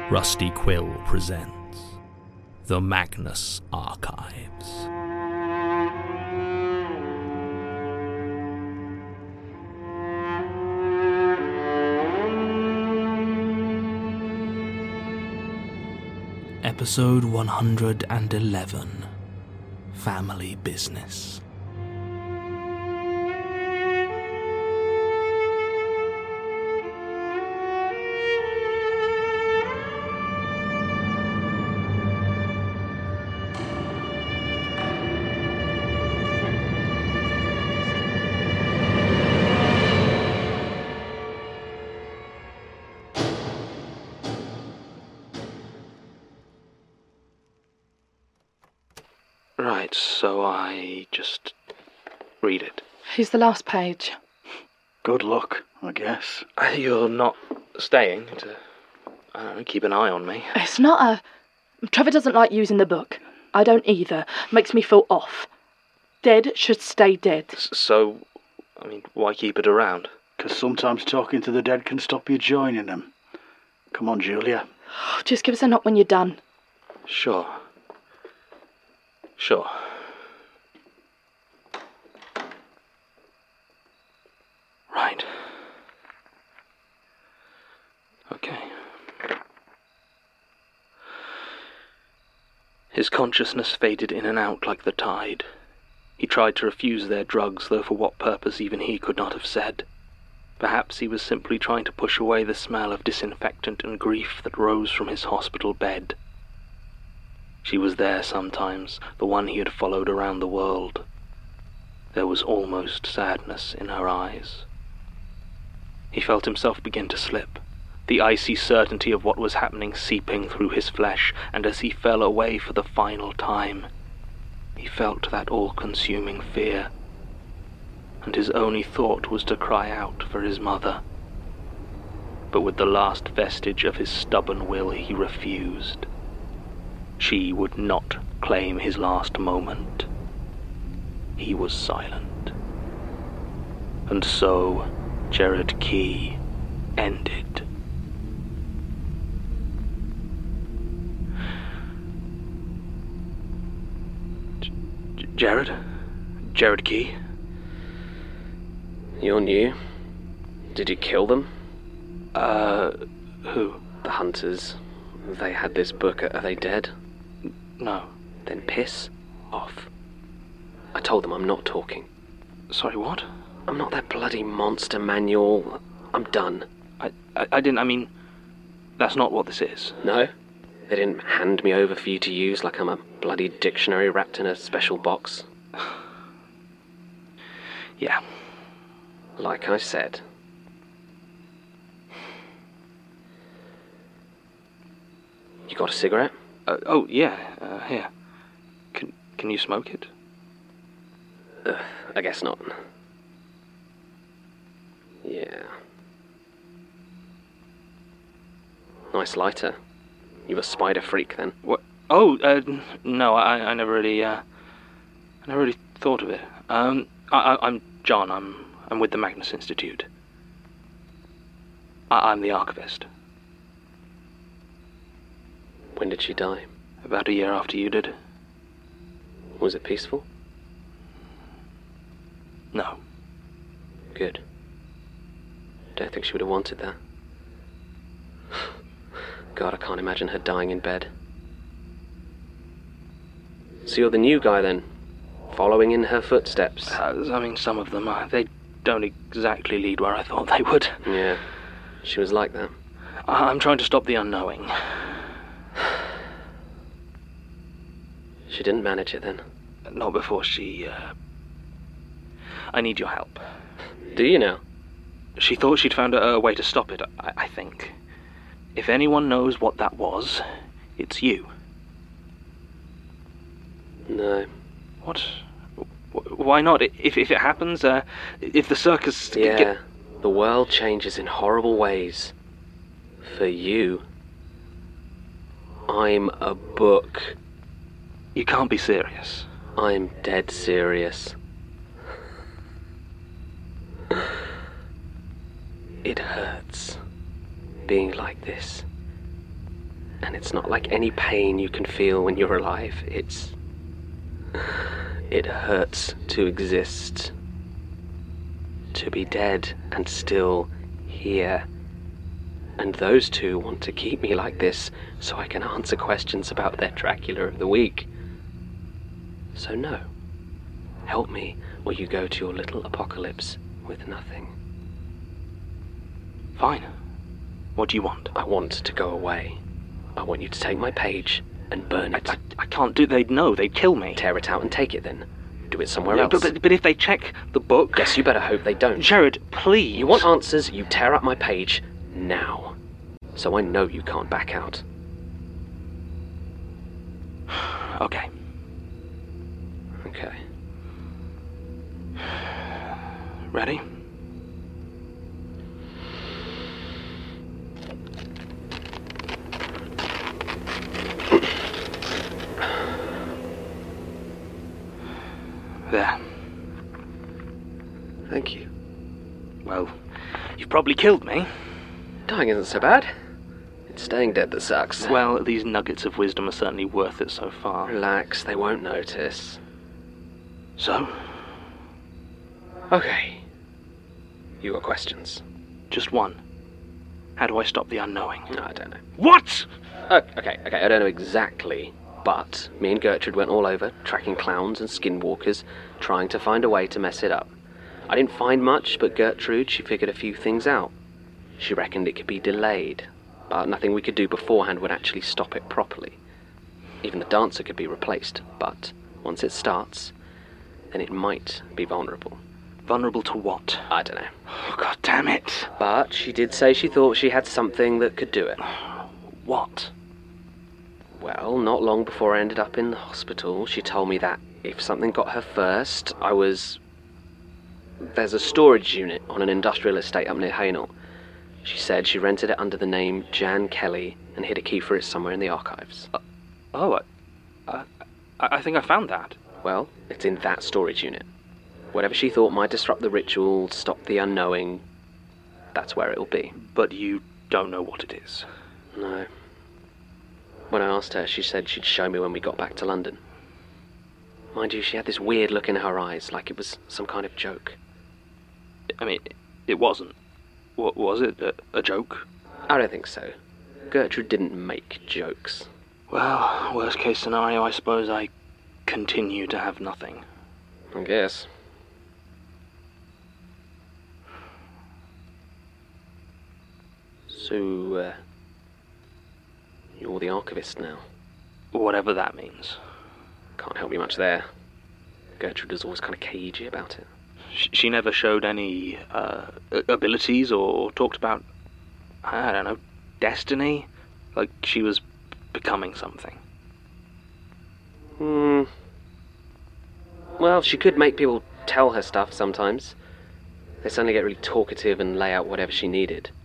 Rusty Quill presents The Magnus Archives. Episode 111, Family Business. Right, so I just read it. Here's the last page. Good luck, I guess. You're not staying to, keep an eye on me? It's not a... Trevor doesn't like using the book. I don't either. Makes me feel off. Dead should stay dead. So, why keep it around? 'Cause sometimes talking to the dead can stop you joining them. Come on, Julia. Just give us a knock when you're done. Sure. Right. Okay. His consciousness faded in and out like the tide. He tried to refuse their drugs, though for what purpose even he could not have said. Perhaps he was simply trying to push away the smell of disinfectant and grief that rose from his hospital bed. She was there sometimes, the one he had followed around the world. There was almost sadness in her eyes. He felt himself begin to slip, the icy certainty of what was happening seeping through his flesh, and as he fell away for the final time, he felt that all-consuming fear, and his only thought was to cry out for his mother. But with the last vestige of his stubborn will, he refused. She would not claim his last moment. He was silent. And so, Jared Key ended. Jared Key? You're new. Did you kill them? Who? The hunters. They had this book. Are they dead? No. Then piss off. I told them I'm not talking. Sorry, what? I'm not that bloody monster manual. I'm done. I didn't, that's not what this is. No? They didn't hand me over for you to use like I'm a bloody dictionary wrapped in a special box? Yeah. Like I said. You got a cigarette? Here. Can you smoke it? I guess not. Yeah. Nice lighter. You a spider freak then? What? Oh, no, I never really, thought of it. I'm John, I'm with the Magnus Institute. I'm the archivist. When did she die? About a year after you did. Was it peaceful? No. Good. Don't think she would have wanted that. God, I can't imagine her dying in bed. So you're the new guy then? Following in her footsteps? Some of them, they don't exactly lead where I thought they would. Yeah, she was like that. I'm trying to stop the unknowing. She didn't manage it then? Not before she, I need your help. Do you now? She thought she'd found a way to stop it, I think. If anyone knows what that was, it's you. No. What? Why not? If it happens, if the circus... Yeah, the world changes in horrible ways. For you. I'm a book. You can't be serious. I'm dead serious. It hurts being like this. And it's not like any pain you can feel when you're alive. It hurts to exist. To be dead and still here. And those two want to keep me like this so I can answer questions about their Dracula of the week. So no. Help me, or you go to your little apocalypse with nothing. Fine. What do you want? I want to go away. I want you to take my page and burn it. I can't do. They'd know. They'd kill me. Tear it out and take it then. Do it somewhere else. But if they check the book... Guess you better hope they don't. Jared, please. You want answers, you tear up my page now. So I know you can't back out. Okay. Okay. Ready? There. Thank you. Well, you've probably killed me. Dying isn't so bad. It's staying dead that sucks. Well, these nuggets of wisdom are certainly worth it so far. Relax, they won't notice. So? Okay. You got questions? Just one. How do I stop the unknowing? No, I don't know. What?! Okay, I don't know exactly, but me and Gertrude went all over, tracking clowns and skinwalkers, trying to find a way to mess it up. I didn't find much, but Gertrude, she figured a few things out. She reckoned it could be delayed, but nothing we could do beforehand would actually stop it properly. Even the dancer could be replaced, but once it starts, then it might be vulnerable. Vulnerable to what? I don't know. Oh, God damn it. But she did say she thought she had something that could do it. What? Well, not long before I ended up in the hospital, she told me that if something got her first, There's a storage unit on an industrial estate up near Hainault. She said she rented it under the name Jan Kelly and hid a key for it somewhere in the archives. I think I found that. Well, it's in that storage unit. Whatever she thought might disrupt the ritual, stop the unknowing, that's where it'll be. But you don't know what it is. No. When I asked her, she said she'd show me when we got back to London. Mind you, she had this weird look in her eyes, like it was some kind of joke. I mean, it wasn't. What was it? A joke? I don't think so. Gertrude didn't make jokes. Well, worst case scenario, I suppose I continue to have nothing. I guess. So, you're the archivist now. Whatever that means. Can't help you much there. Gertrude was always kind of cagey about it. She never showed any abilities or talked about, I don't know, destiny? Like she was becoming something. Well, she could make people tell her stuff sometimes. They suddenly get really talkative and lay out whatever she needed.